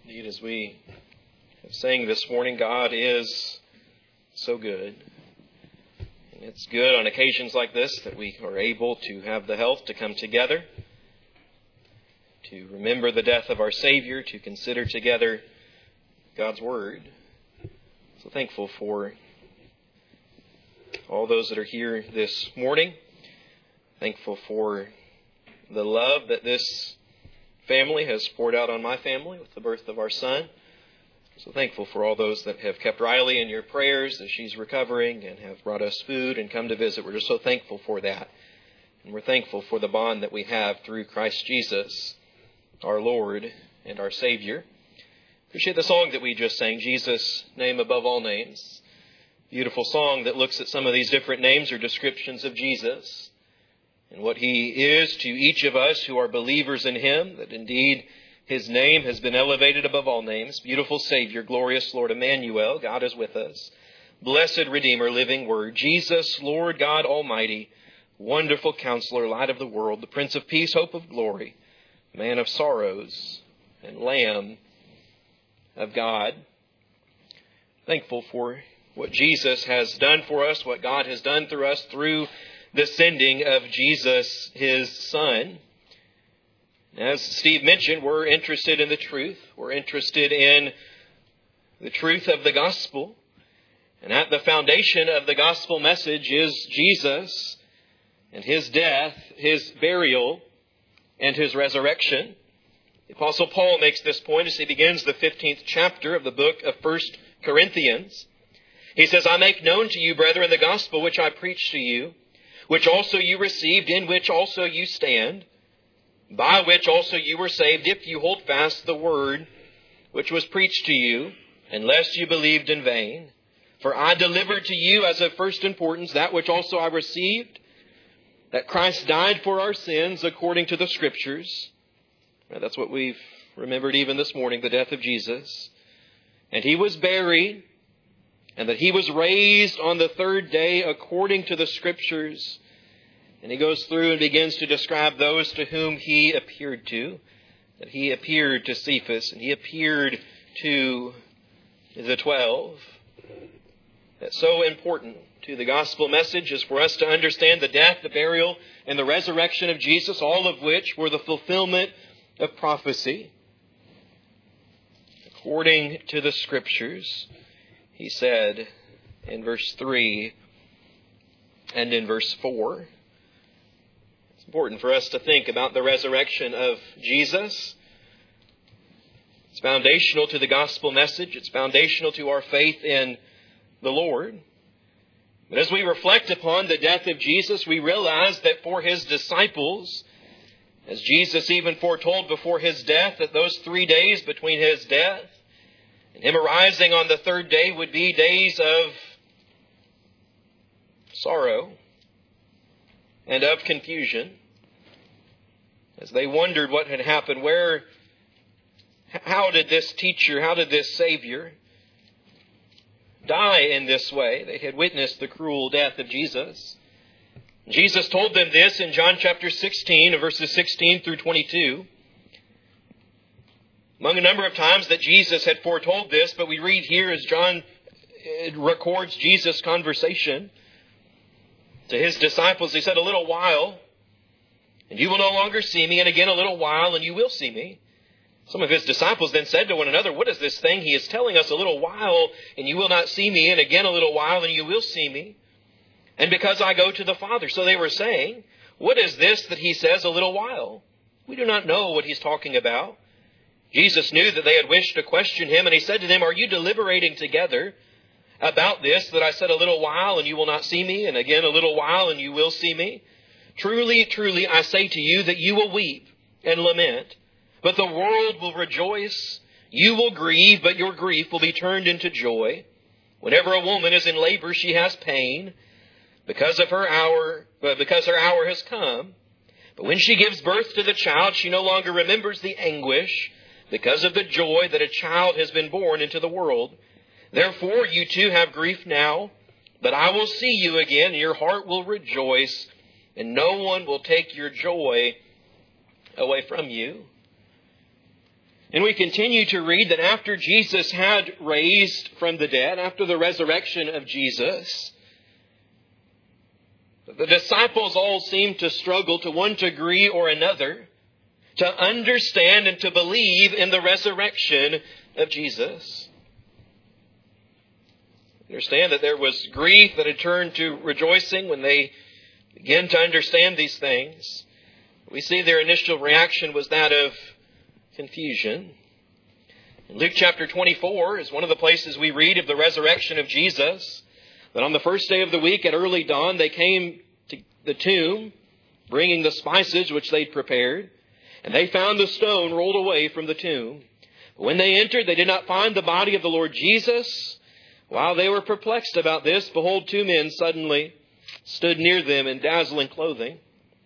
Indeed, as we have sang this morning, God is so good. And it's good on occasions like this that we are able to have the health to come together, to remember the death of our Savior, to consider together God's Word. So thankful for all those that are here this morning. Thankful for the love that this family has poured out on my family with the birth of our son. So thankful for all those that have kept Riley in your prayers as she's recovering and have brought us food and come to visit. We're just so thankful for that. And we're thankful for the bond that we have through Christ Jesus, our Lord and our Savior. Appreciate the song that we just sang, Jesus, Name Above All Names. Beautiful song that looks at some of these different names or descriptions of Jesus and what He is to each of us who are believers in Him, that indeed His name has been elevated above all names. Beautiful Savior, glorious Lord Emmanuel, God is with us. Blessed Redeemer, living Word, Jesus, Lord God Almighty, wonderful Counselor, Light of the world, the Prince of Peace, Hope of glory, Man of sorrows, and Lamb of God. Thankful for what Jesus has done for us, what God has done through us through the sending of Jesus, His Son. As Steve mentioned, we're interested in the truth. We're interested in the truth of the gospel. And at the foundation of the gospel message is Jesus and His death, His burial, and His resurrection. The Apostle Paul makes this point as he begins the 15th chapter of the book of 1 Corinthians. He says, I make known to you, brethren, the gospel which I preached to you, which also you received, in which also you stand, by which also you were saved, if you hold fast the word which was preached to you, unless you believed in vain. For I delivered to you as of first importance that which also I received, that Christ died for our sins according to the Scriptures. Now, that's what we've remembered even this morning, the death of Jesus. And He was buried, and that He was raised on the third day according to the Scriptures. And he goes through and begins to describe those to whom He appeared to. That He appeared to Cephas, and He appeared to the 12. That's so important to the gospel message is for us to understand the death, the burial, and the resurrection of Jesus, all of which were the fulfillment of prophecy. According to the Scriptures, he said in verse 3 and in verse 4. It's important for us to think about the resurrection of Jesus. It's foundational to the gospel message. It's foundational to our faith in the Lord. But as we reflect upon the death of Jesus, we realize that for His disciples, as Jesus even foretold before His death, that those 3 days between His death and Him arising on the third day would be days of sorrow and of confusion, as they wondered what had happened. How did this teacher, how did this Savior die in this way? They had witnessed the cruel death of Jesus. Jesus told them this in John chapter 16, verses 16 through 22. Among a number of times that Jesus had foretold this, but we read here as John records Jesus' conversation to His disciples. He said, a little while, and you will no longer see me, and again a little while, and you will see me. Some of His disciples then said to one another, what is this thing He is telling us? A little while, and you will not see me, and again a little while, and you will see me. And because I go to the Father. So they were saying, what is this that He says, a little while? We do not know what He's talking about. Jesus knew that they had wished to question Him, and He said to them, are you deliberating together about this, that I said a little while and you will not see me, and again a little while and you will see me? Truly, truly, I say to you that you will weep and lament, but the world will rejoice. You will grieve, but your grief will be turned into joy. Whenever a woman is in labor, she has pain because her hour has come. But when she gives birth to the child, she no longer remembers the anguish because of the joy that a child has been born into the world. Therefore, you too have grief now, but I will see you again, and your heart will rejoice, and no one will take your joy away from you. And we continue to read that after Jesus had raised from the dead, after the resurrection of Jesus, the disciples all seemed to struggle to one degree or another to understand and to believe in the resurrection of Jesus. Understand that there was grief that had turned to rejoicing when they began to understand these things. We see their initial reaction was that of confusion. In Luke chapter 24 is one of the places we read of the resurrection of Jesus. That on the first day of the week at early dawn, they came to the tomb, bringing the spices which they'd prepared, and they found the stone rolled away from the tomb. But when they entered, they did not find the body of the Lord Jesus. While they were perplexed about this, behold, two men suddenly stood near them in dazzling clothing.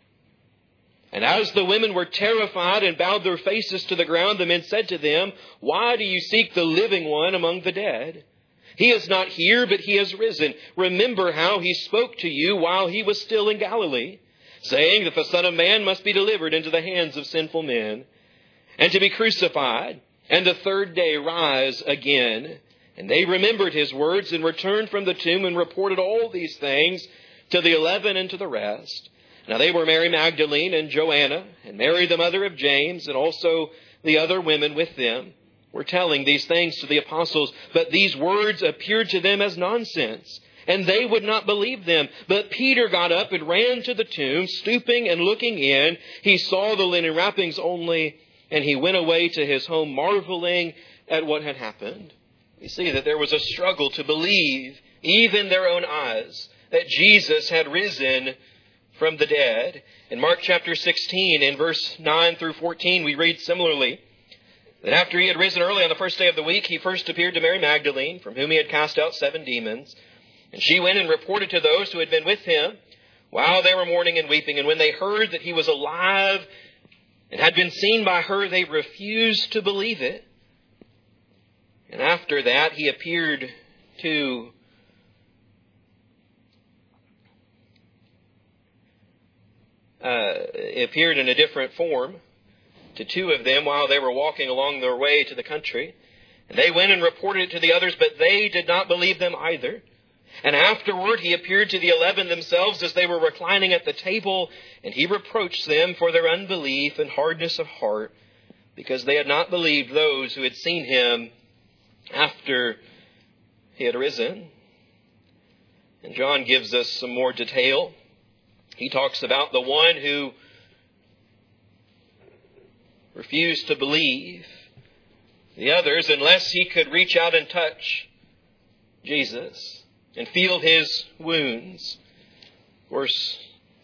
And as the women were terrified and bowed their faces to the ground, the men said to them, "Why do you seek the living one among the dead? He is not here, but he has risen. Remember how he spoke to you while he was still in Galilee, saying that the Son of Man must be delivered into the hands of sinful men, and to be crucified, and the third day rise again." And they remembered his words and returned from the tomb and reported all these things to the 11 and to the rest. Now they were Mary Magdalene and Joanna, and Mary the mother of James, and also the other women with them were telling these things to the apostles. But these words appeared to them as nonsense, and they would not believe them. But Peter got up and ran to the tomb, stooping and looking in. He saw the linen wrappings only, and he went away to his home, marveling at what had happened. We see that there was a struggle to believe, even their own eyes, that Jesus had risen from the dead. In Mark chapter 16, in verse 9 through 14, we read similarly that after he had risen early on the first day of the week, he first appeared to Mary Magdalene, from whom he had cast out 7 demons. And she went and reported to those who had been with him while they were mourning and weeping. And when they heard that he was alive and had been seen by her, they refused to believe it. And after that, he appeared in a different form to 2 of them while they were walking along their way to the country. And they went and reported it to the others, but they did not believe them either. And afterward he appeared to the 11 themselves as they were reclining at the table, and he reproached them for their unbelief and hardness of heart, because they had not believed those who had seen him after he had risen. And John gives us some more detail. He talks about the one who refused to believe. The others, unless he could reach out and touch Jesus and feel his wounds. Of course,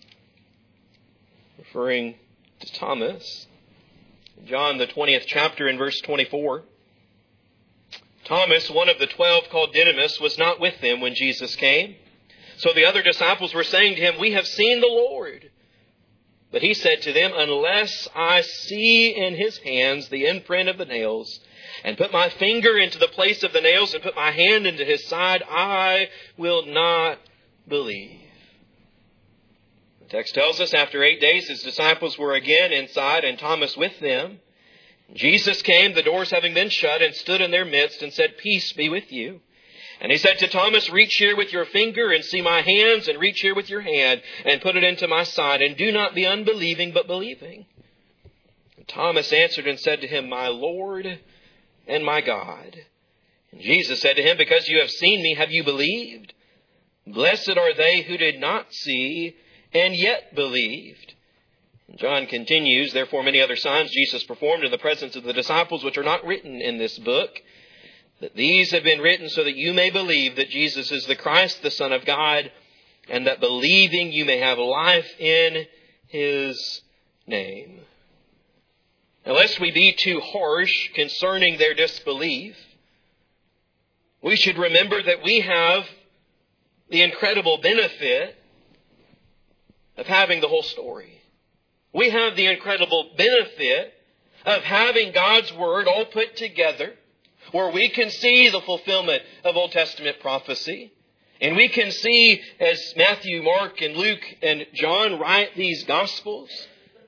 referring to Thomas. John, the 20th chapter in verse 24. Thomas, one of the 12 called Didymus, was not with them when Jesus came. So the other disciples were saying to him, "We have seen the Lord." But he said to them, "Unless I see in his hands the imprint of the nails, and put my finger into the place of the nails, and put my hand into his side, I will not believe." The text tells us after 8 days his disciples were again inside, and Thomas with them. Jesus came, the doors having been shut, and stood in their midst and said, "Peace be with you." And he said to Thomas, "Reach here with your finger and see my hands, and reach here with your hand and put it into my side, and do not be unbelieving but believing." And Thomas answered and said to him, "My Lord and my God." And Jesus said to him, "Because you have seen me, have you believed? Blessed are they who did not see and yet believed." And John continues, "Therefore many other signs Jesus performed in the presence of the disciples, which are not written in this book. That these have been written so that you may believe that Jesus is the Christ, the Son of God, and that believing you may have life in his name." Now, lest we be too harsh concerning their disbelief, we should remember that we have the incredible benefit of having the whole story. We have the incredible benefit of having God's Word all put together, where we can see the fulfillment of Old Testament prophecy. And we can see, as Matthew, Mark, and Luke, and John write these Gospels,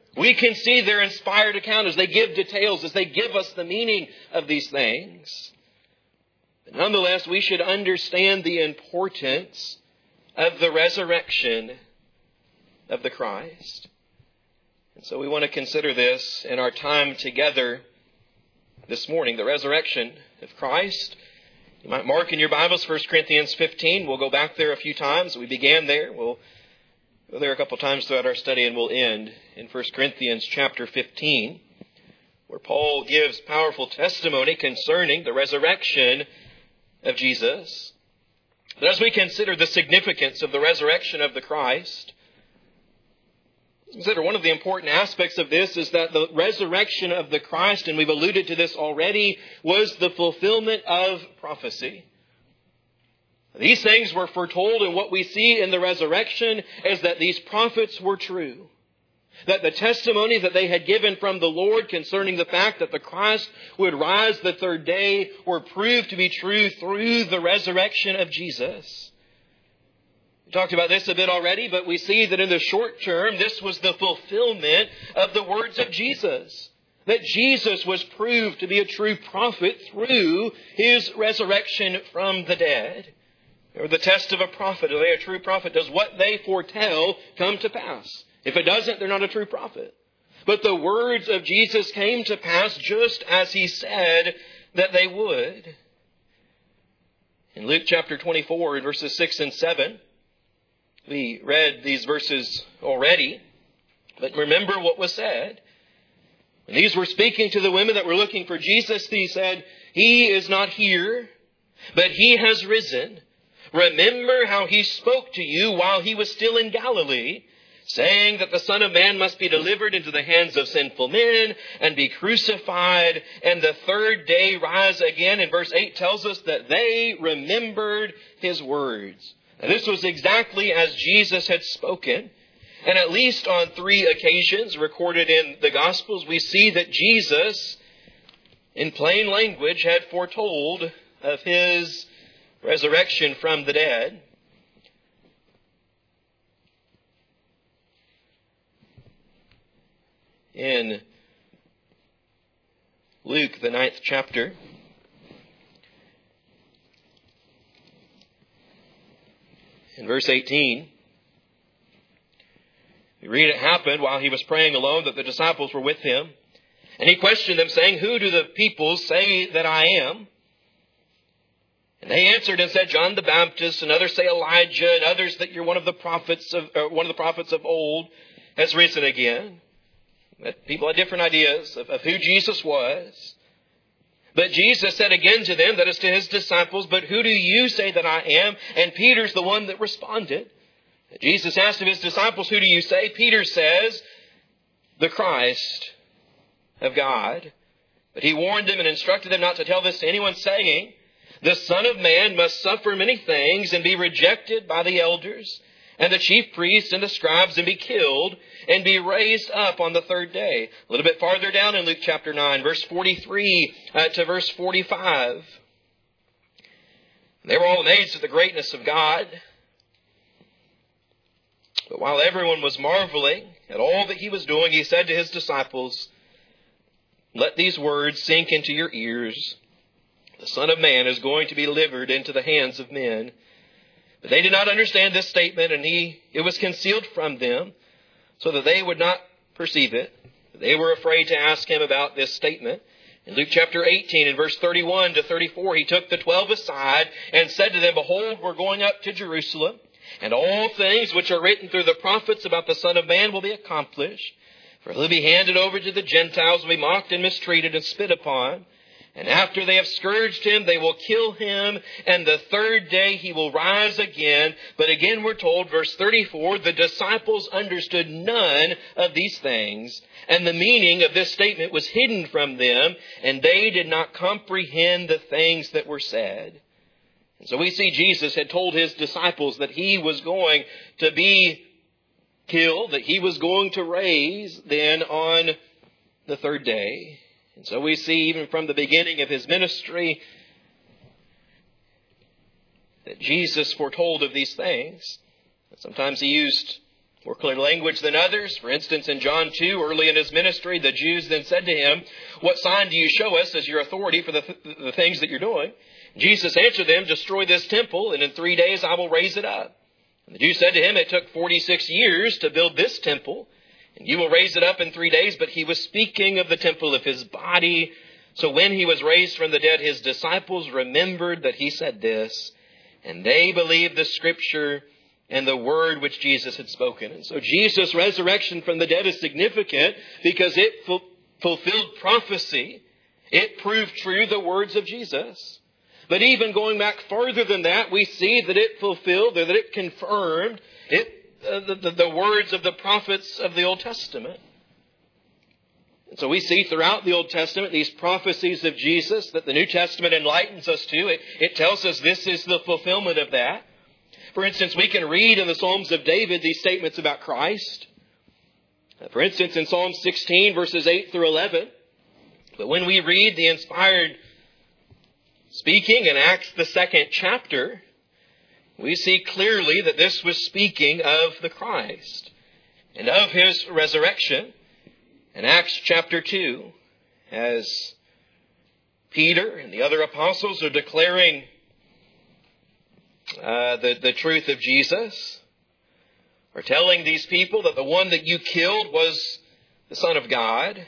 We can see their inspired account as they give details, as they give us the meaning of these things. But nonetheless, we should understand the importance of the resurrection of the Christ. And so we want to consider this in our time together this morning, the resurrection of Christ. You might mark in your Bibles 1 Corinthians 15. We'll go back there a few times. We began there. We'll go there a couple times throughout our study, and we'll end in 1 Corinthians chapter 15, where Paul gives powerful testimony concerning the resurrection of Jesus. But as we consider the significance of the resurrection of the Christ, consider one of the important aspects of this is that the resurrection of the Christ, and we've alluded to this already, was the fulfillment of prophecy. These things were foretold, and what we see in the resurrection is that these prophets were true. That the testimony that they had given from the Lord concerning the fact that the Christ would rise the third day were proved to be true through the resurrection of Jesus. We talked about this a bit already, but we see that in the short term, this was the fulfillment of the words of Jesus. That Jesus was proved to be a true prophet through His resurrection from the dead. Or the test of a prophet. Are they a true prophet? Does what they foretell come to pass? If it doesn't, they're not a true prophet. But the words of Jesus came to pass just as He said that they would. In Luke chapter 24, in verses 6 and 7, we read these verses already. But remember what was said. When these were speaking to the women that were looking for Jesus, He said, "He is not here, but He has risen. Remember how He spoke to you while He was still in Galilee, saying that the Son of Man must be delivered into the hands of sinful men and be crucified, and the third day rise again." And verse 8 tells us that they remembered His words. Now, this was exactly as Jesus had spoken. And at least on 3 occasions recorded in the Gospels, we see that Jesus, in plain language, had foretold of His resurrection from the dead. In Luke, the 9th chapter, in verse 18, we read it happened while He was praying alone that the disciples were with Him. And He questioned them, saying, "Who do the people say that I am?" And they answered and said, "John the Baptist, and others say Elijah, and others that you're one of the prophets of old has risen again." That people had different ideas of who Jesus was. But Jesus said again to them, that is to His disciples, "But who do you say that I am?" And Peter's the one that responded. Jesus asked of His disciples, "Who do you say?" Peter says, "The Christ of God." But He warned them and instructed them not to tell this to anyone, saying, "The Son of Man must suffer many things and be rejected by the elders and the chief priests and the scribes and be killed and be raised up on the third day." A little bit farther down in Luke chapter 9, verse 43 to verse 45. They were all amazed at the greatness of God. But while everyone was marveling at all that He was doing, He said to His disciples, "Let these words sink into your ears. The Son of Man is going to be delivered into the hands of men." But they did not understand this statement, and it was concealed from them, so that they would not perceive it. They were afraid to ask Him about this statement. In Luke chapter 18, in verse 31 to 34, He took the 12 aside and said to them, "Behold, we're going up to Jerusalem, and all things which are written through the prophets about the Son of Man will be accomplished. For He'll be handed over to the Gentiles, will be mocked and mistreated and spit upon. And after they have scourged Him, they will kill Him, and the third day He will rise again." But again we're told, verse 34, the disciples understood none of these things, and the meaning of this statement was hidden from them, and they did not comprehend the things that were said. And so we see Jesus had told His disciples that He was going to be killed, that He was going to raise then on the third day. And so we see even from the beginning of His ministry that Jesus foretold of these things. Sometimes He used more clear language than others. For instance, in John 2, early in his ministry, the Jews then said to him, "What sign do you show us as your authority for the things that you're doing?" Jesus answered them, "Destroy this temple, and in 3 days I will raise it up." And the Jews said to him, "It took 46 years to build this temple, and you will raise it up in 3 days." But he was speaking of the temple of his body. So when he was raised from the dead, his disciples remembered that he said this, and they believed the Scripture and the word which Jesus had spoken. And so Jesus' resurrection from the dead is significant because it fulfilled prophecy. It proved true the words of Jesus. But even going back farther than that, we see that it fulfilled, or that it confirmed the words of the prophets of the Old Testament. And so we see throughout the Old Testament these prophecies of Jesus that the New Testament enlightens us to. It tells us this is the fulfillment of that. For instance, we can read in the Psalms of David these statements about Christ. For instance, in Psalm 16, verses 8 through 11. But when we read the inspired speaking in Acts, the 2nd chapter, we see clearly that this was speaking of the Christ and of His resurrection. In Acts chapter 2, as Peter and the other apostles are declaring the truth of Jesus, or telling these people that the one that you killed was the Son of God,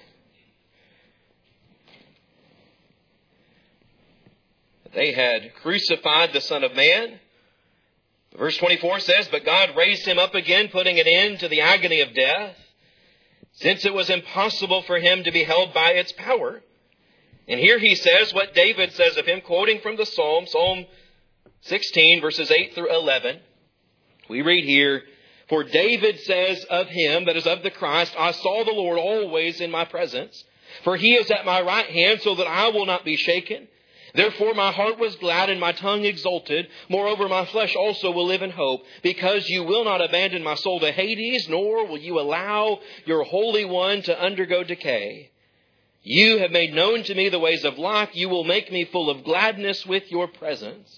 they had crucified the Son of Man. Verse 24 says, "But God raised him up again, putting an end to the agony of death, since it was impossible for him to be held by its power." And here he says what David says of him, quoting from the Psalm, Psalm 16, verses 8 through 11. We read here, "For David says of him, that is of the Christ, I saw the Lord always in my presence. For he is at my right hand, so that I will not be shaken. Therefore my heart was glad and my tongue exulted. Moreover, my flesh also will live in hope, because you will not abandon my soul to Hades, nor will you allow your Holy One to undergo decay. You have made known to me the ways of life. You will make me full of gladness with your presence."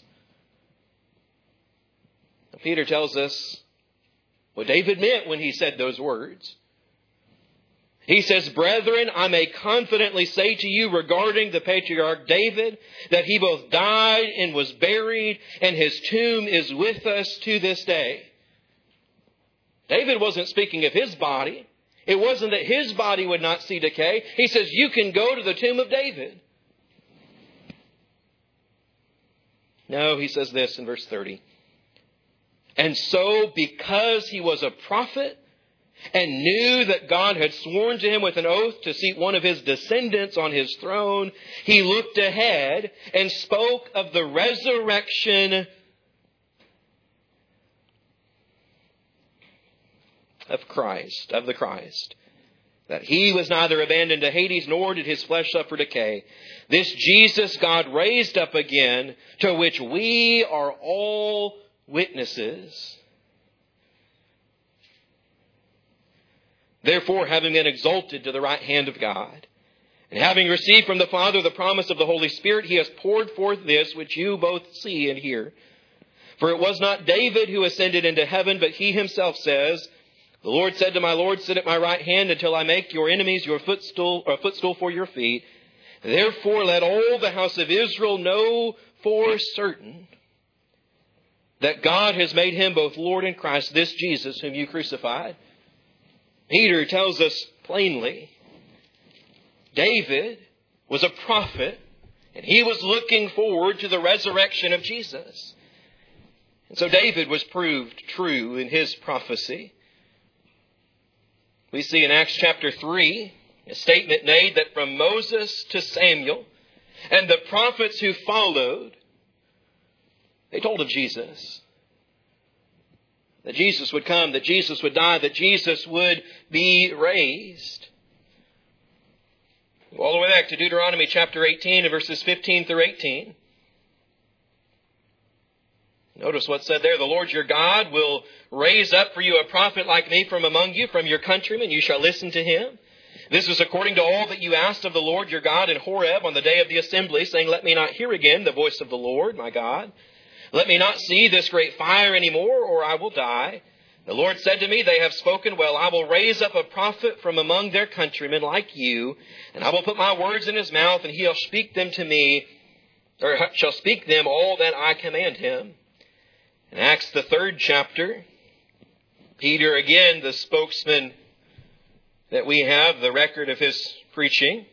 Now, Peter tells us what David meant when he said those words. He says, "Brethren, I may confidently say to you regarding the patriarch David, that he both died and was buried, and his tomb is with us to this day." David wasn't speaking of his body. It wasn't that his body would not see decay. He says, you can go to the tomb of David. No, he says this in verse 30. "And so, because he was a prophet, and knew that God had sworn to him with an oath to seat one of his descendants on his throne, he looked ahead and spoke of the resurrection of the Christ, that he was neither abandoned to Hades, nor did his flesh suffer decay. This Jesus God raised up again, to which we are all witnesses. Therefore, having been exalted to the right hand of God, and having received from the Father the promise of the Holy Spirit, he has poured forth this which you both see and hear. For it was not David who ascended into heaven, but he himself says, the Lord said to my Lord, sit at my right hand until I make your enemies your footstool for your feet. Therefore, let all the house of Israel know for certain that God has made him both Lord and Christ, this Jesus whom you crucified." Peter tells us plainly, David was a prophet, and he was looking forward to the resurrection of Jesus. And so David was proved true in his prophecy. We see in Acts chapter 3 a statement made that from Moses to Samuel and the prophets who followed, they told of Jesus. That Jesus would come, that Jesus would die, that Jesus would be raised. All the way back to Deuteronomy chapter 18 and verses 15 through 18. Notice what's said there. "The Lord your God will raise up for you a prophet like me from among you, from your countrymen. You shall listen to him. This is according to all that you asked of the Lord your God in Horeb on the day of the assembly, saying, let me not hear again the voice of the Lord my God. Let me not see this great fire anymore, or I will die. The Lord said to me, they have spoken well. I will raise up a prophet from among their countrymen like you, and I will put my words in his mouth, and he shall speak them to me, or shall speak them all that I command him. In Acts, the 3rd chapter, Peter, again, the spokesman that we have, the record of his preaching,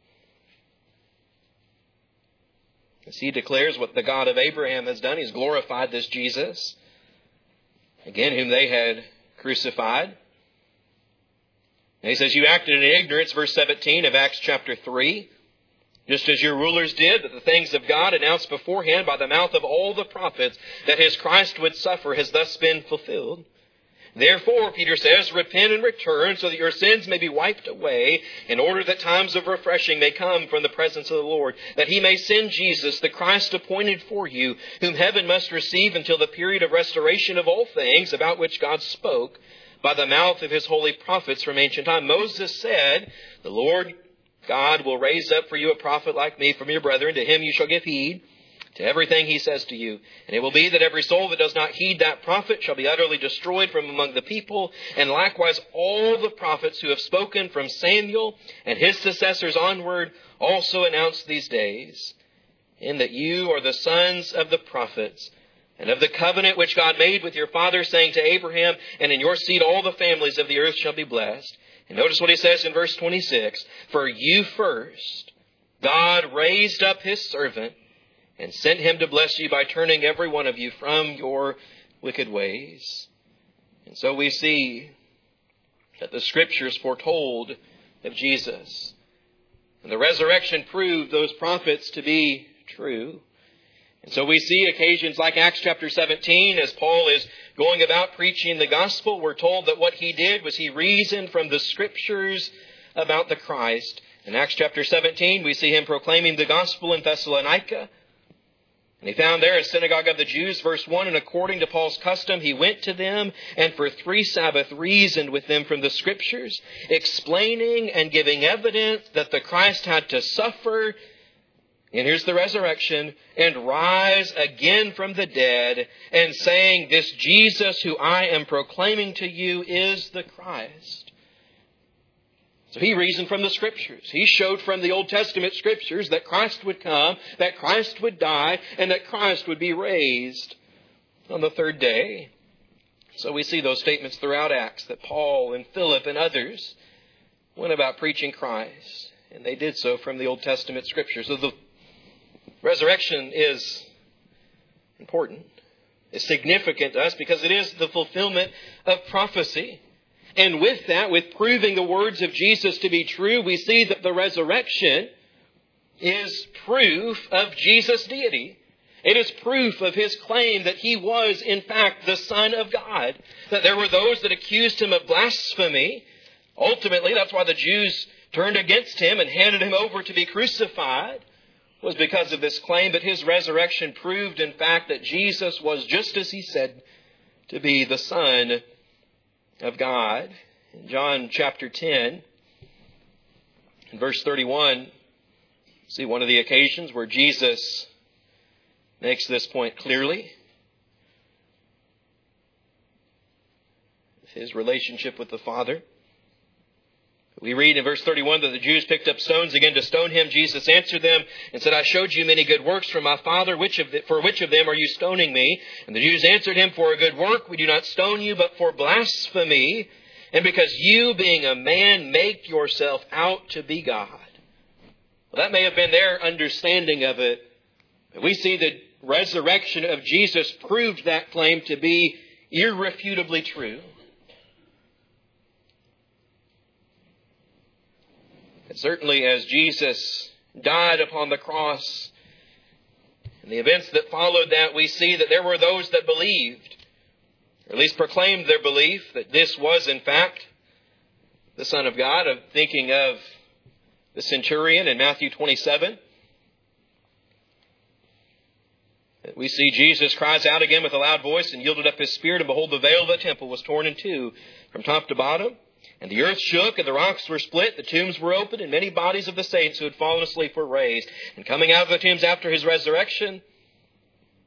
as he declares what the God of Abraham has done. He's glorified this Jesus, again, whom they had crucified. And he says, you acted in ignorance, verse 17 of Acts chapter 3, just as your rulers did, that the things of God announced beforehand by the mouth of all the prophets that his Christ would suffer has thus been fulfilled. Therefore, Peter says, repent and return so that your sins may be wiped away, in order that times of refreshing may come from the presence of the Lord, that he may send Jesus, the Christ appointed for you, whom heaven must receive until the period of restoration of all things, about which God spoke by the mouth of his holy prophets from ancient time. Moses said, the Lord God will raise up for you a prophet like me from your brethren. To him you shall give heed to everything he says to you. And it will be that every soul that does not heed that prophet shall be utterly destroyed from among the people. And likewise all the prophets who have spoken from Samuel and his successors onward also announce these days, in that you are the sons of the prophets, and of the covenant which God made with your father, saying to Abraham, and in your seed all the families of the earth shall be blessed. And notice what he says in verse 26, for you first God raised up his servant, and sent him to bless you by turning every one of you from your wicked ways. And so we see that the Scriptures foretold of Jesus. And the resurrection proved those prophets to be true. And so we see occasions like Acts chapter 17, as Paul is going about preaching the gospel, we're told that what he did was he reasoned from the Scriptures about the Christ. In Acts chapter 17, we see him proclaiming the gospel in Thessalonica. And he found there a synagogue of the Jews, verse 1, and according to Paul's custom, he went to them and for 3 Sabbaths reasoned with them from the Scriptures, explaining and giving evidence that the Christ had to suffer, and here's the resurrection, and rise again from the dead, and saying, this Jesus who I am proclaiming to you is the Christ. So he reasoned from the Scriptures. He showed from the Old Testament Scriptures that Christ would come, that Christ would die, and that Christ would be raised on the 3rd day. So we see those statements throughout Acts that Paul and Philip and others went about preaching Christ. And they did so from the Old Testament Scriptures. So the resurrection is important. It's significant to us because it is the fulfillment of prophecy. And with that, with proving the words of Jesus to be true, we see that the resurrection is proof of Jesus' deity. It is proof of his claim that he was, in fact, the Son of God. That there were those that accused him of blasphemy. Ultimately, that's why the Jews turned against him and handed him over to be crucified, was because of this claim. But his resurrection proved, in fact, that Jesus was, just as he said, to be the Son of God. In John chapter 10, in verse 31, see one of the occasions where Jesus makes this point clearly. His relationship with the Father. We read in verse 31 that the Jews picked up stones again to stone him. Jesus answered them and said, I showed you many good works from my Father. For which of them are you stoning me? And the Jews answered him, for a good work we do not stone you, but for blasphemy, and because you, being a man, make yourself out to be God. Well, that may have been their understanding of it. But we see the resurrection of Jesus proved that claim to be irrefutably true. And certainly as Jesus died upon the cross, and the events that followed that, we see that there were those that believed, or at least proclaimed their belief, that this was in fact the Son of God. I'm thinking of the centurion in Matthew 27. We see Jesus cries out again with a loud voice and yielded up his spirit, and behold, the veil of the temple was torn in two from top to bottom. And the earth shook, and the rocks were split, the tombs were opened, and many bodies of the saints who had fallen asleep were raised. And coming out of the tombs after his resurrection,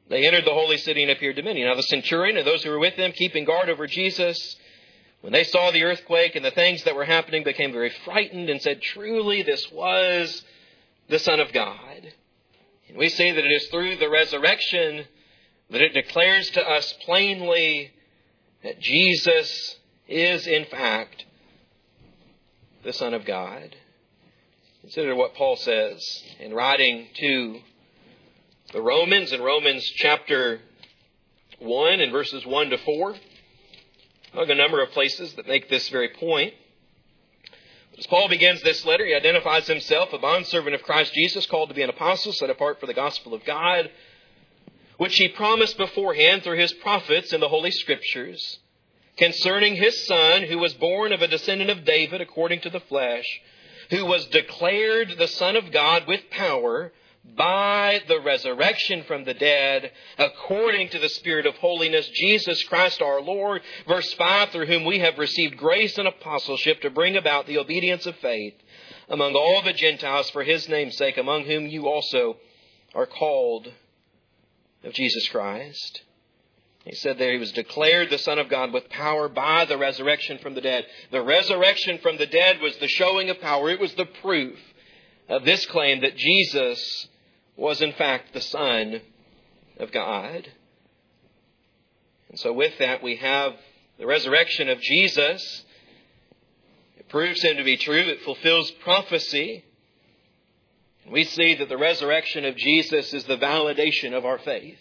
They entered the holy city and appeared to many. Now the centurion and those who were with him, keeping guard over Jesus, when they saw the earthquake and the things that were happening, became very frightened and said, "Truly this was the Son of God." And we see that it is through the resurrection that it declares to us plainly that Jesus is in fact the Son of God. Consider what Paul says in writing to the Romans in Romans chapter 1 and verses 1 to 4. A number of places that make this very point. As Paul begins this letter, he identifies himself a bondservant of Christ Jesus, called to be an apostle, set apart for the gospel of God, which he promised beforehand through his prophets in the Holy Scriptures, concerning his Son, who was born of a descendant of David according to the flesh, who was declared the Son of God with power by the resurrection from the dead, according to the Spirit of holiness, Jesus Christ our Lord. Verse 5, through whom we have received grace and apostleship to bring about the obedience of faith among all the Gentiles for his name's sake, among whom you also are called of Jesus Christ. He said there he was declared the Son of God with power by the resurrection from the dead. The resurrection from the dead was the showing of power. It was the proof of this claim that Jesus was in fact the Son of God. And so with that we have the resurrection of Jesus. It proves him to be true. It fulfills prophecy. We see that the resurrection of Jesus is the validation of our faith.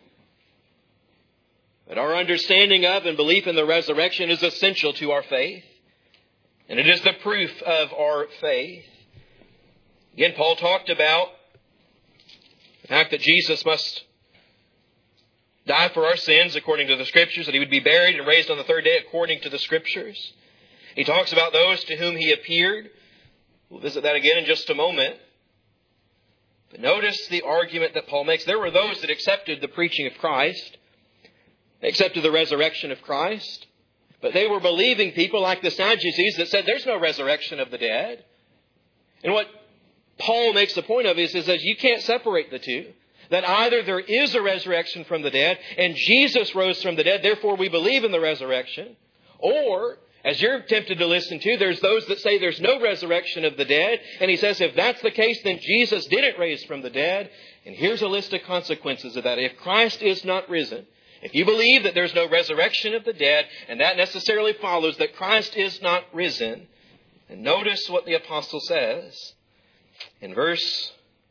That our understanding of and belief in the resurrection is essential to our faith. And it is the proof of our faith. Again, Paul talked about the fact that Jesus must die for our sins according to the Scriptures, that he would be buried and raised on the third day according to the Scriptures. He talks about those to whom he appeared. We'll visit that again in just a moment. But notice the argument that Paul makes. There were those that accepted the preaching of Christ, accepted the resurrection of Christ, but they were believing people like the Sadducees that said there's no resurrection of the dead. And what Paul makes the point of is that you can't separate the two. That either there is a resurrection from the dead and Jesus rose from the dead, therefore we believe in the resurrection. Or, as you're tempted to listen to, there's those that say there's no resurrection of the dead. And he says if that's the case, then Jesus didn't raise from the dead. And here's a list of consequences of that. If Christ is not risen, if you believe that there's no resurrection of the dead, and that necessarily follows that Christ is not risen, and notice what the apostle says. In verse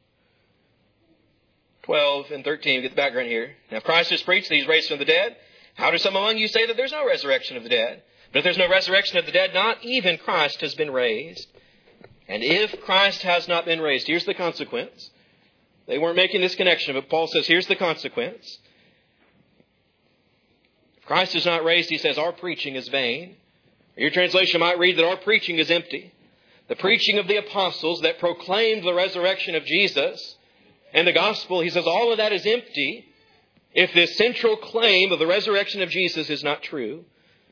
12 and 13, get the background here. Now, if Christ is preached that he's raised from the dead, how do some among you say that there's no resurrection of the dead? But if there's no resurrection of the dead, not even Christ has been raised. And if Christ has not been raised, here's the consequence. They weren't making this connection, but Paul says, here's the consequence. If Christ is not raised, he says, our preaching is vain. Your translation might read that our preaching is empty. The preaching of the apostles that proclaimed the resurrection of Jesus and the gospel, he says all of that is empty if this central claim of the resurrection of Jesus is not true.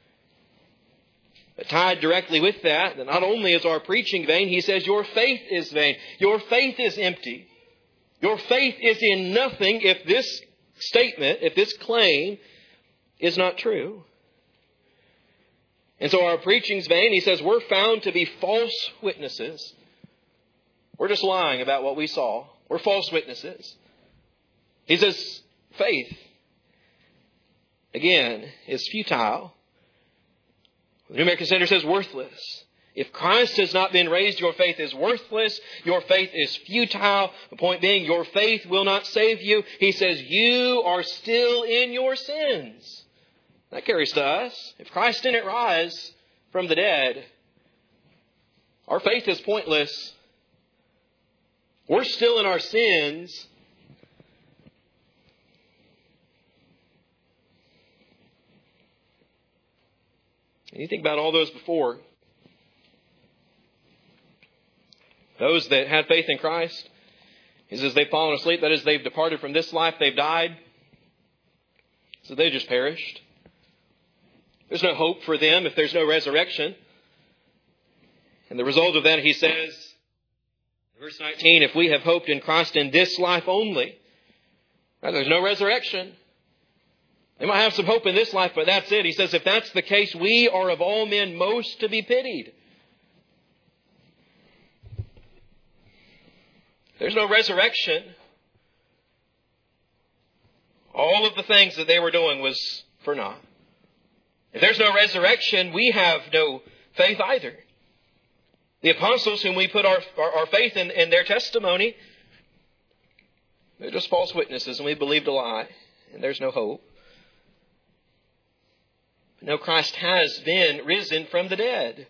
But tied directly with that not only is our preaching vain, he says your faith is vain. Your faith is empty. Your faith is in nothing if this statement, if this claim is not true. And so our preaching's vain. He says we're found to be false witnesses. We're just lying about what we saw. We're false witnesses. He says faith, again, is futile. The New American Standard says worthless. If Christ has not been raised, your faith is worthless. Your faith is futile. The point being, your faith will not save you. He says you are still in your sins. That carries to us. If Christ didn't rise from the dead, our faith is pointless. We're still in our sins. And you think about all those before. Those that had faith in Christ, he says they've fallen asleep. That is, they've departed from this life. They've died. So they just perished. There's no hope for them if there's no resurrection. And the result of that, he says, verse 19, if we have hoped in Christ in this life only, There's no resurrection. They might have some hope in this life, but that's it. He says, if that's the case, we are of all men most to be pitied. There's no resurrection. All of the things that they were doing was for naught. If there's no resurrection, we have no faith either. The apostles whom we put our faith in their testimony, they're just false witnesses, and we believed a lie, and there's no hope. But no, Christ has been risen from the dead.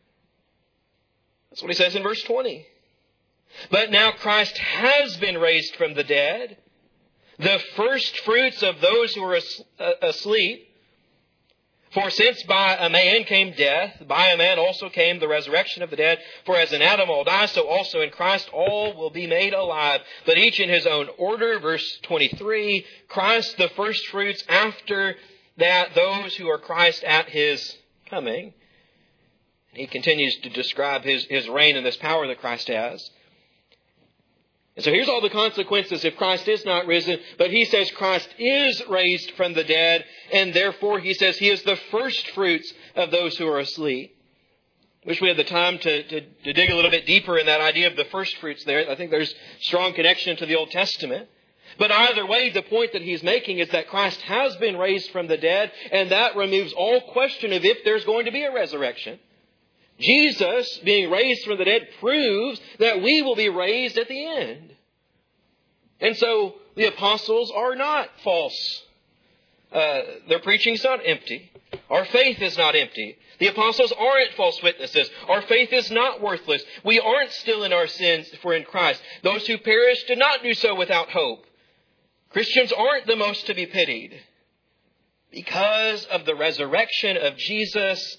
That's what he says in verse 20. But now Christ has been raised from the dead, the first fruits of those who are asleep. For since by a man came death, by a man also came the resurrection of the dead. For as in Adam all die, so also in Christ all will be made alive, but each in his own order. Verse 23, Christ the first fruits, after that those who are Christ at his coming. He continues to describe his reign and this power that Christ has. And so here's all the consequences if Christ is not risen. But he says Christ is raised from the dead. And therefore he says he is the first fruits of those who are asleep. Wish we had the time to dig a little bit deeper in that idea of the first fruits there. I think there's strong connection to the Old Testament. But either way, the point that he's making is that Christ has been raised from the dead. And that removes all question of if there's going to be a resurrection. Jesus, being raised from the dead, proves that we will be raised at the end. And so the apostles are not false. Their preaching is not empty. Our faith is not empty. The apostles aren't false witnesses. Our faith is not worthless. We aren't still in our sins if we're in Christ. Those who perish did not do so without hope. Christians aren't the most to be pitied. Because of the resurrection of Jesus.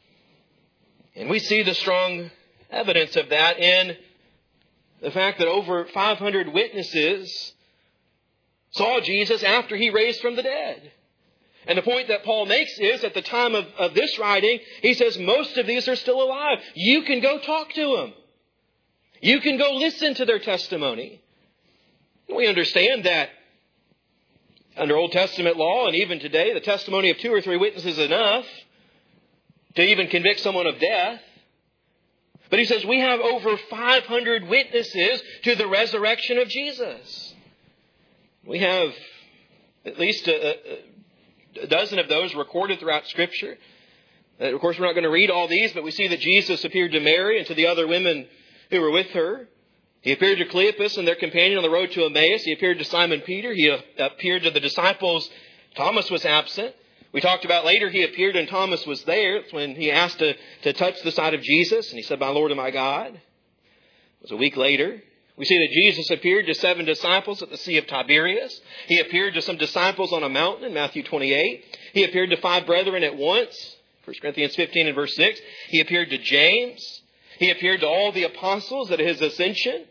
And we see the strong evidence of that in the fact that over 500 witnesses saw Jesus after he raised from the dead. And the point that Paul makes is, at the time of this writing, he says most of these are still alive. You can go talk to them. You can go listen to their testimony. We understand that under Old Testament law, and even today, the testimony of 2 or 3 witnesses is enough to even convict someone of death. But he says we have over 500 witnesses to the resurrection of Jesus. We have at least a dozen of those recorded throughout Scripture. Of course, we're not going to read all these, but we see that Jesus appeared to Mary and to the other women who were with her. He appeared to Cleopas and their companion on the road to Emmaus. He appeared to Simon Peter. He appeared to the disciples. Thomas was absent. We talked about later he appeared and Thomas was there. It's when he asked to touch the side of Jesus. And he said, "My Lord and my God." It was a week later. We see that Jesus appeared to 7 disciples at the Sea of Tiberias. He appeared to some disciples on a mountain in Matthew 28. He appeared to 5 brethren at once. 1 Corinthians 15 and verse 6. He appeared to James. He appeared to all the apostles at his ascension.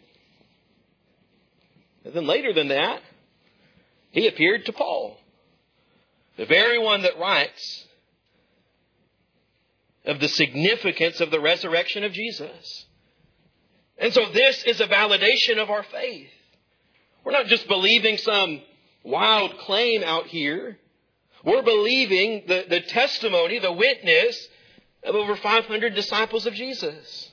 And then later than that, he appeared to Paul. The very one that writes of the significance of the resurrection of Jesus. And so this is a validation of our faith. We're not just believing some wild claim out here. We're believing the testimony, the witness of over 500 disciples of Jesus.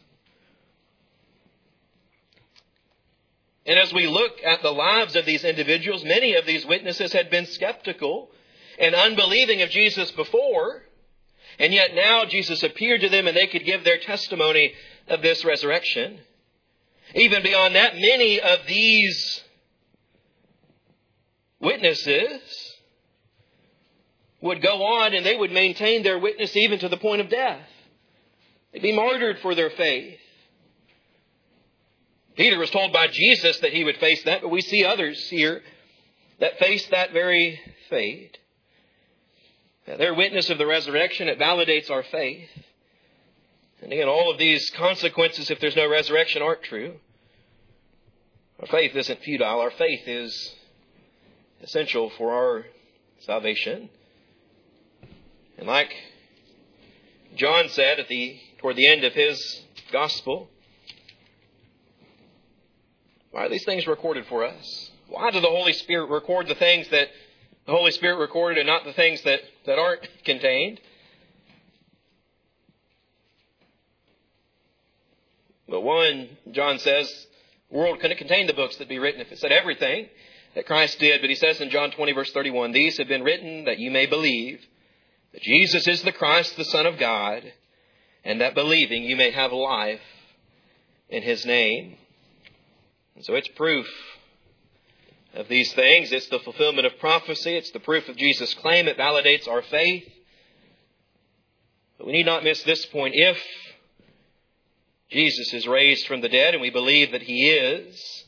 And as we look at the lives of these individuals, many of these witnesses had been skeptical and unbelieving of Jesus before, and yet now Jesus appeared to them and they could give their testimony of this resurrection. Even beyond that, many of these witnesses would go on and they would maintain their witness even to the point of death. They'd be martyred for their faith. Peter was told by Jesus that he would face that, but we see others here that face that very fate. Their witness of the resurrection, it validates our faith. And again, all of these consequences, if there's no resurrection, aren't true. Our faith isn't futile. Our faith is essential for our salvation. And like John said toward the end of his gospel, why are these things recorded for us? Why does the Holy Spirit record the things that the Holy Spirit recorded and not the things that aren't contained? But one, John says, the world couldn't contain the books that be written if it said everything that Christ did. But he says in John 20, verse 31, these have been written that you may believe that Jesus is the Christ, the Son of God, and that believing you may have life in His name. And so it's proof of these things. It's the fulfillment of prophecy. It's the proof of Jesus' claim. It validates our faith. But we need not miss this point. If Jesus is raised from the dead, and we believe that He is,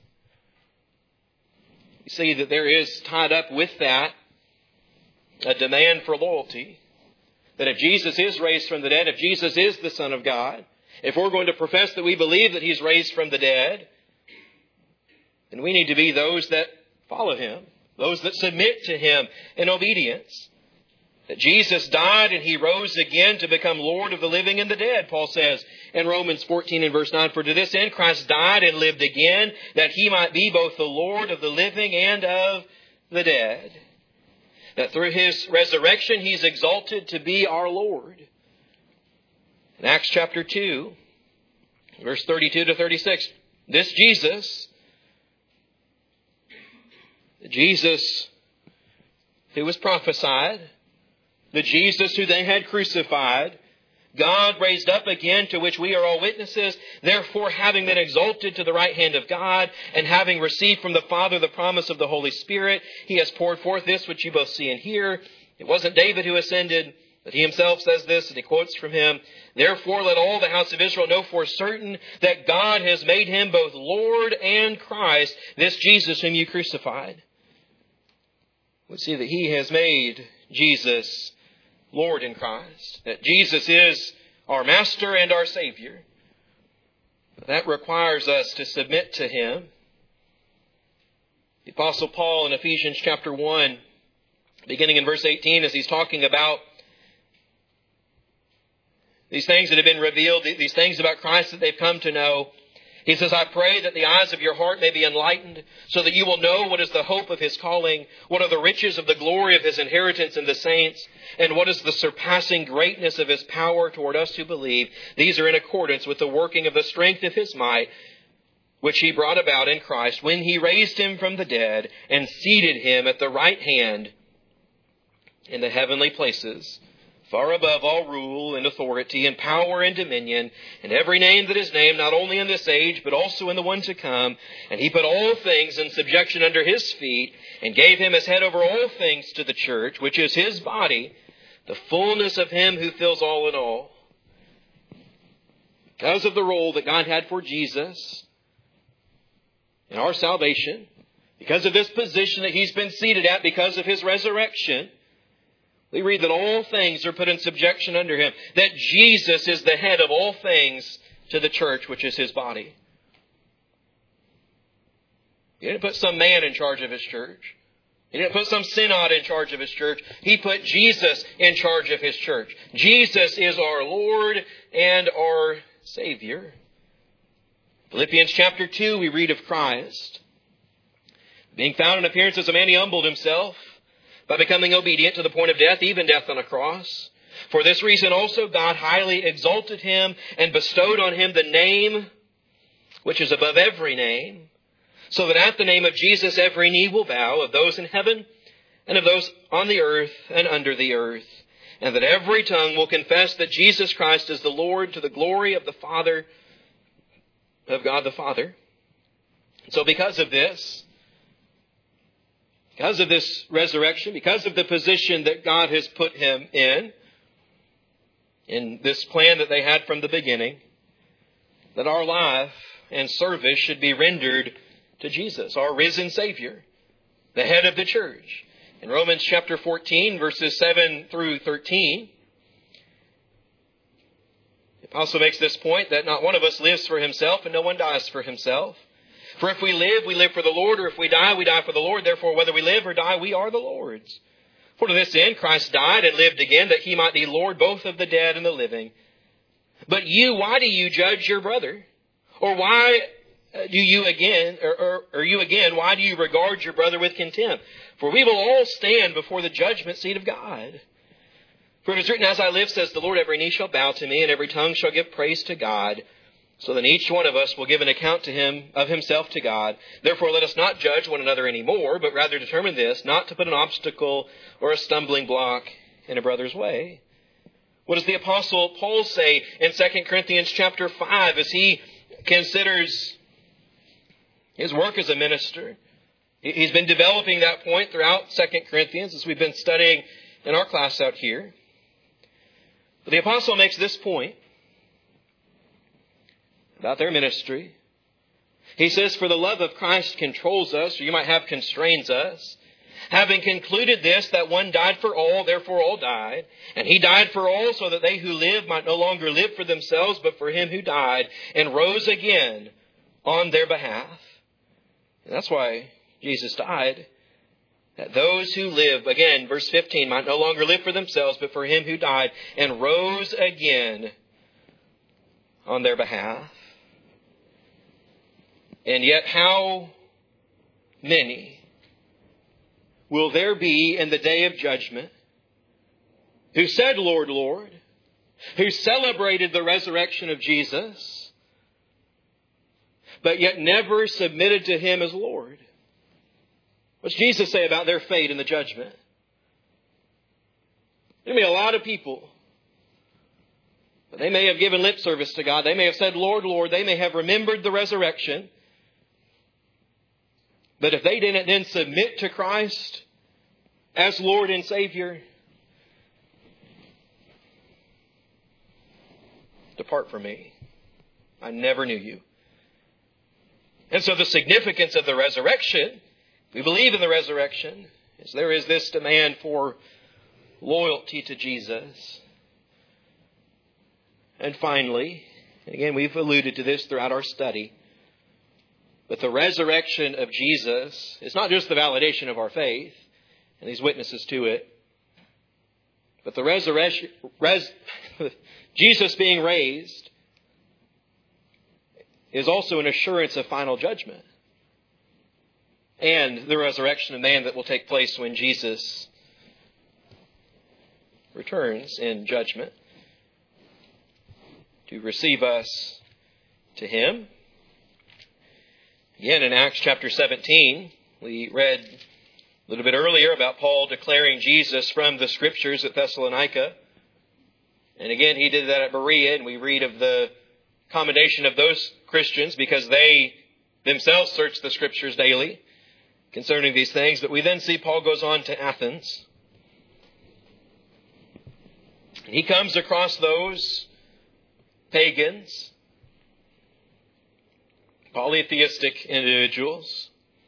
you see that there is tied up with that a demand for loyalty. That if Jesus is raised from the dead, if Jesus is the Son of God, if we're going to profess that we believe that He's raised from the dead, then we need to be those that follow Him, those that submit to Him in obedience. That Jesus died and He rose again to become Lord of the living and the dead, Paul says in Romans 14 and verse 9. For to this end Christ died and lived again, that He might be both the Lord of the living and of the dead. That through His resurrection He's exalted to be our Lord. In Acts chapter 2, verse 32 to 36, this Jesus who was prophesied, the Jesus who they had crucified, God raised up again, to which we are all witnesses. Therefore, having been exalted to the right hand of God, and having received from the Father the promise of the Holy Spirit, He has poured forth this which you both see and hear. It wasn't David who ascended, but He Himself says this, and He quotes from him. Therefore, let all the house of Israel know for certain that God has made Him both Lord and Christ, this Jesus whom you crucified. We see that He has made Jesus Lord in Christ. That Jesus is our Master and our Savior. But that requires us to submit to Him. The Apostle Paul in Ephesians chapter 1, beginning in verse 18, as he's talking about these things that have been revealed, these things about Christ that they've come to know. He says, I pray that the eyes of your heart may be enlightened, so that you will know what is the hope of His calling, what are the riches of the glory of His inheritance in the saints, and what is the surpassing greatness of His power toward us who believe. These are in accordance with the working of the strength of His might, which He brought about in Christ, when He raised Him from the dead and seated Him at the right hand in the heavenly places, far above all rule and authority and power and dominion, and every name that is named, not only in this age, but also in the one to come. And He put all things in subjection under His feet, and gave Him as head over all things to the church, which is His body, the fullness of Him who fills all in all. Because of the role that God had for Jesus in our salvation, because of this position that He's been seated at, because of His resurrection, we read that all things are put in subjection under Him. That Jesus is the head of all things to the church, which is His body. He didn't put some man in charge of His church. He didn't put some synod in charge of His church. He put Jesus in charge of His church. Jesus is our Lord and our Savior. Philippians chapter 2, we read of Christ. Being found in appearance as a man, He humbled Himself by becoming obedient to the point of death, even death on a cross. For this reason also God highly exalted Him and bestowed on Him the name which is above every name, so that at the name of Jesus every knee will bow, of those in heaven and of those on the earth and under the earth, and that every tongue will confess that Jesus Christ is the Lord, to the glory of the Father, of God the Father. So because of this resurrection, because of the position that God has put Him in this plan that they had from the beginning, that our life and service should be rendered to Jesus, our risen Savior, the head of the church. In Romans chapter 14, verses 7 through 13, the apostle makes this point that not one of us lives for himself and no one dies for himself. For if we live for the Lord, or if we die for the Lord. Therefore, whether we live or die, we are the Lord's. For to this end Christ died and lived again, that He might be Lord both of the dead and the living. But you, why do you judge your brother? Or why you again, why do you regard your brother with contempt? For we will all stand before the judgment seat of God. For it is written, as I live, says the Lord, every knee shall bow to me, and every tongue shall give praise to God. So then each one of us will give an account to him of himself to God. Therefore let us not judge one another anymore, but rather determine this, not to put an obstacle or a stumbling block in a brother's way. What does the Apostle Paul say in 2 Corinthians chapter 5 as he considers his work as a minister? He's been developing that point throughout 2 Corinthians as we've been studying in our class out here. But the Apostle makes this point about their ministry. He says, for the love of Christ controls us, or you might have constrains us. Having concluded this, that one died for all, therefore all died. And he died for all, so that they who live might no longer live for themselves, but for him who died and rose again on their behalf. And that's why Jesus died. That those who live, again, verse 15, might no longer live for themselves, but for him who died and rose again on their behalf. And yet how many will there be in the day of judgment who said, Lord, Lord, who celebrated the resurrection of Jesus, but yet never submitted to him as Lord? What's Jesus say about their fate in the judgment? There may be a lot of people, but they may have given lip service to God. They may have said, Lord, Lord. They may have remembered the resurrection. But if they didn't then submit to Christ as Lord and Savior, depart from me. I never knew you. And so the significance of the resurrection, we believe in the resurrection, is there is this demand for loyalty to Jesus. And finally, and again we've alluded to this throughout our study, but the resurrection of Jesus is not just the validation of our faith and these witnesses to it, but the resurrection, Jesus being raised, is also an assurance of final judgment. And the resurrection of man that will take place when Jesus returns in judgment to receive us to him. Again, in Acts chapter 17, we read a little bit earlier about Paul declaring Jesus from the Scriptures at Thessalonica. And again, he did that at Berea, and we read of the commendation of those Christians because they themselves search the Scriptures daily concerning these things. But we then see Paul goes on to Athens. He comes across those pagans, polytheistic individuals,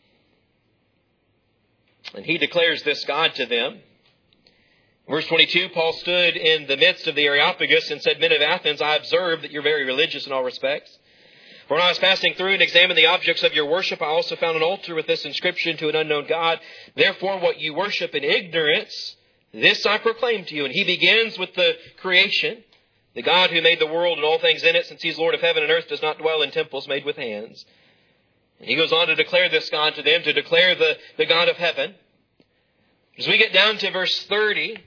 and he declares this God to them. Verse 22, Paul stood in the midst of the Areopagus and said, Men of Athens, I observe that you're very religious in all respects. For when I was passing through and examined the objects of your worship, I also found an altar with this inscription to an unknown God. Therefore, what you worship in ignorance, this I proclaim to you. And he begins with the creation. The God who made the world and all things in it, since he's Lord of heaven and earth, does not dwell in temples made with hands. And he goes on to declare this God to them, to declare the God of heaven. As we get down to verse 30,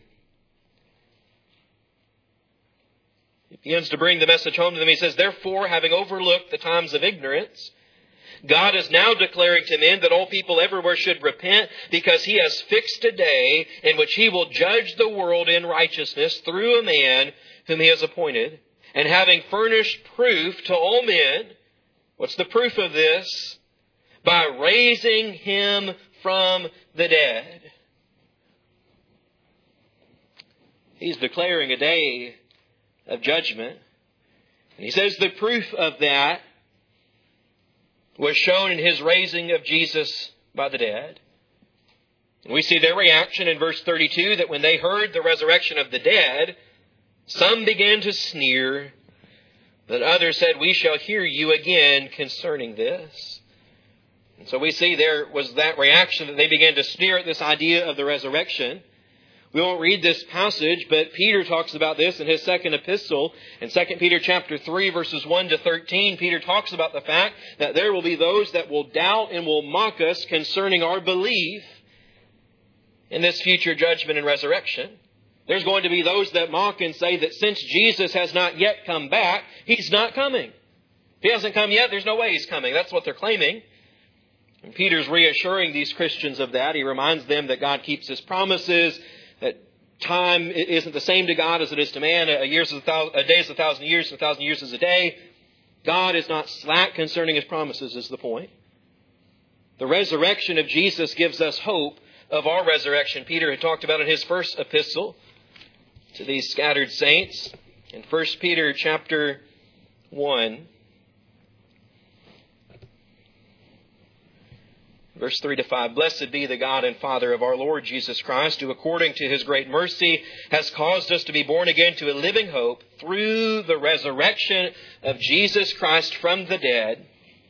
he begins to bring the message home to them. He says, Therefore, having overlooked the times of ignorance, God is now declaring to men that all people everywhere should repent, because he has fixed a day in which he will judge the world in righteousness through a man whom he has appointed. And having furnished proof to all men, what's the proof of this? By raising him from the dead. He's declaring a day of judgment. And he says the proof of that was shown in his raising of Jesus by the dead. And we see their reaction in verse 32, that when they heard the resurrection of the dead, some began to sneer, but others said, We shall hear you again concerning this. And so we see there was that reaction that they began to sneer at this idea of the resurrection. We won't read this passage, but Peter talks about this in his second epistle. In 2 Peter chapter 3, verses 1 to 13, Peter talks about the fact that there will be those that will doubt and will mock us concerning our belief in this future judgment and resurrection. There's going to be those that mock and say that since Jesus has not yet come back, He's not coming. If He hasn't come yet, there's no way He's coming. That's what they're claiming. And Peter's reassuring these Christians of that. He reminds them that God keeps His promises, that time isn't the same to God as it is to man. A day is 1,000 years, 1,000 years is a day. God is not slack concerning His promises, is the point. The resurrection of Jesus gives us hope of our resurrection. Peter had talked about in his first epistle to these scattered saints. In 1 Peter chapter 1, verse 3 to 5, Blessed be the God and Father of our Lord Jesus Christ, who according to His great mercy has caused us to be born again to a living hope through the resurrection of Jesus Christ from the dead,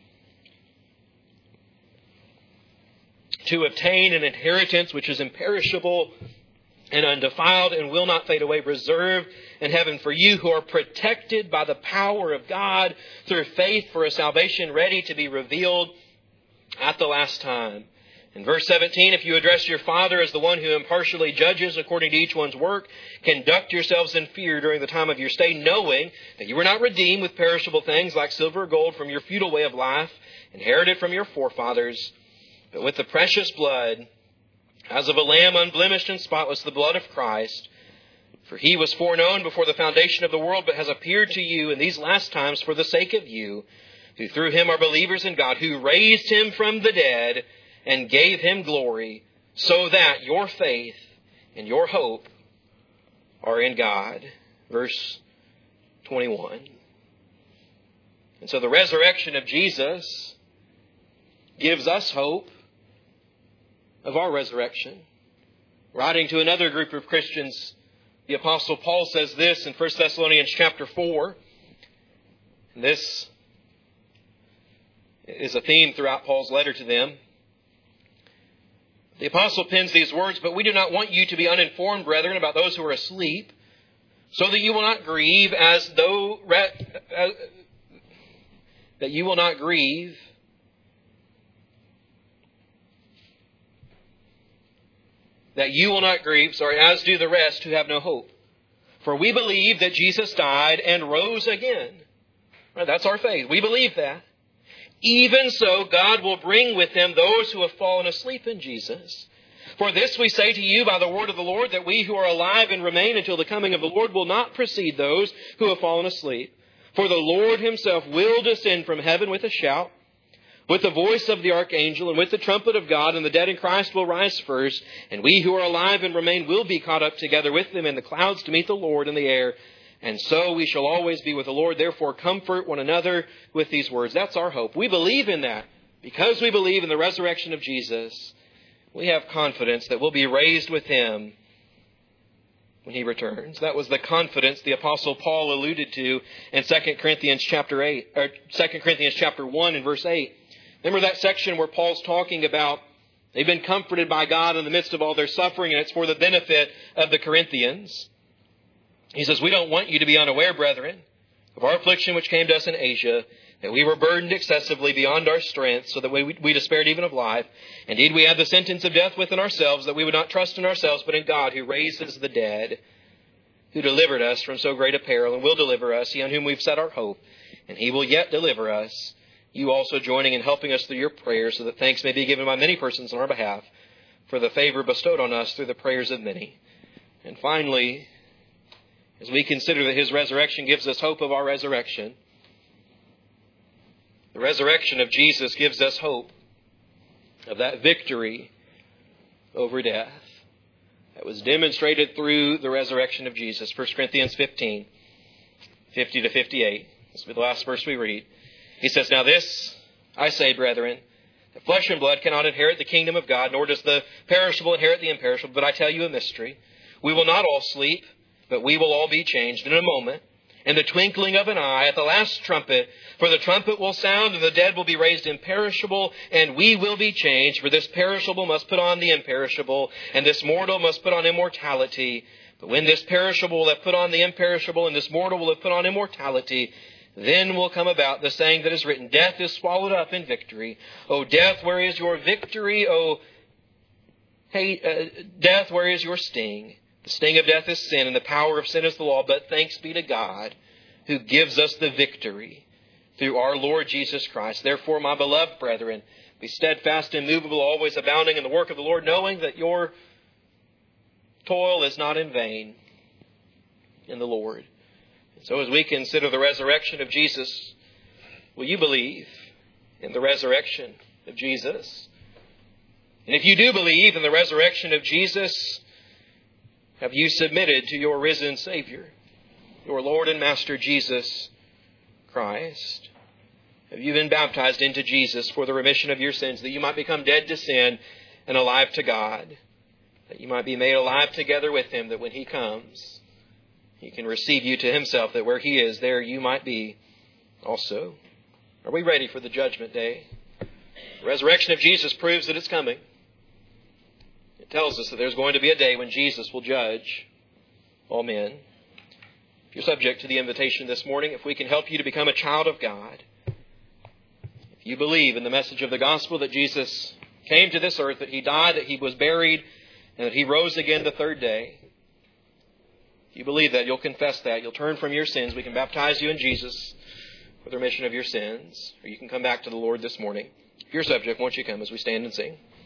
to obtain an inheritance which is imperishable and undefiled and will not fade away, reserved in heaven for you who are protected by the power of God through faith for a salvation ready to be revealed at the last time. In verse 17, if you address your Father as the one who impartially judges according to each one's work, conduct yourselves in fear during the time of your stay, knowing that you were not redeemed with perishable things like silver or gold from your futile way of life, inherited from your forefathers, but with the precious blood, as of a lamb unblemished and spotless, the blood of Christ. For He was foreknown before the foundation of the world, but has appeared to you in these last times for the sake of you, who through Him are believers in God, who raised Him from the dead and gave Him glory, so that your faith and your hope are in God. Verse 21. And so the resurrection of Jesus gives us hope of our resurrection. Writing to another group of Christians, the Apostle Paul says this in 1 Thessalonians chapter 4. And this is a theme throughout Paul's letter to them. The Apostle pens these words, But we do not want you to be uninformed, brethren, about those who are asleep, so that you will not grieve that you will not grieve as do the rest who have no hope. For we believe that Jesus died and rose again. Right, that's our faith. We believe that. Even so, God will bring with Him those who have fallen asleep in Jesus. For this we say to you by the word of the Lord, that we who are alive and remain until the coming of the Lord will not precede those who have fallen asleep. For the Lord Himself will descend from heaven with a shout, with the voice of the archangel, and with the trumpet of God, and the dead in Christ will rise first. And we who are alive and remain will be caught up together with them in the clouds to meet the Lord in the air. And so we shall always be with the Lord. Therefore comfort one another with these words. That's our hope. We believe in that. Because we believe in the resurrection of Jesus, we have confidence that we'll be raised with Him when He returns. That was the confidence the Apostle Paul alluded to in 2 Corinthians chapter 1 and verse 8. Remember that section where Paul's talking about they've been comforted by God in the midst of all their suffering, and it's for the benefit of the Corinthians. He says, we don't want you to be unaware, brethren, of our affliction which came to us in Asia, that we were burdened excessively beyond our strength, so that we despaired even of life. Indeed, we had the sentence of death within ourselves, that we would not trust in ourselves, but in God, who raises the dead, who delivered us from so great a peril, and will deliver us, He on whom we've set our hope, and He will yet deliver us. You also joining and helping us through your prayers, so that thanks may be given by many persons on our behalf for the favor bestowed on us through the prayers of many. And finally, as we consider that His resurrection gives us hope of our resurrection, the resurrection of Jesus gives us hope of that victory over death that was demonstrated through the resurrection of Jesus. 1 Corinthians 15, 50 to 58. This will be the last verse we read. He says, Now this I say, brethren, that flesh and blood cannot inherit the kingdom of God, nor does the perishable inherit the imperishable. But I tell you a mystery. We will not all sleep, but we will all be changed in a moment, in the twinkling of an eye, at the last trumpet. For the trumpet will sound, and the dead will be raised imperishable, and we will be changed. For this perishable must put on the imperishable, and this mortal must put on immortality. But when this perishable will have put on the imperishable, and this mortal will have put on immortality, then will come about the saying that is written, Death is swallowed up in victory. O death, where is your victory? O death, where is your sting? The sting of death is sin, and the power of sin is the law. But thanks be to God, who gives us the victory through our Lord Jesus Christ. Therefore, my beloved brethren, be steadfast and immovable, always abounding in the work of the Lord, knowing that your toil is not in vain in the Lord. And so as we consider the resurrection of Jesus, will you believe in the resurrection of Jesus? And if you do believe in the resurrection of Jesus, have you submitted to your risen Savior, your Lord and Master Jesus Christ? Have you been baptized into Jesus for the remission of your sins, that you might become dead to sin and alive to God, that you might be made alive together with Him, that when He comes, He can receive you to Himself, that where He is, there you might be also? Are we ready for the judgment day? The resurrection of Jesus proves that it's coming. It tells us that there's going to be a day when Jesus will judge all men. If you're subject to the invitation this morning, if we can help you to become a child of God, if you believe in the message of the gospel that Jesus came to this earth, that He died, that He was buried, and that He rose again the third day, if you believe that, you'll confess that, you'll turn from your sins, we can baptize you in Jesus for the remission of your sins, or you can come back to the Lord this morning. If you're subject, won't you come as we stand and sing?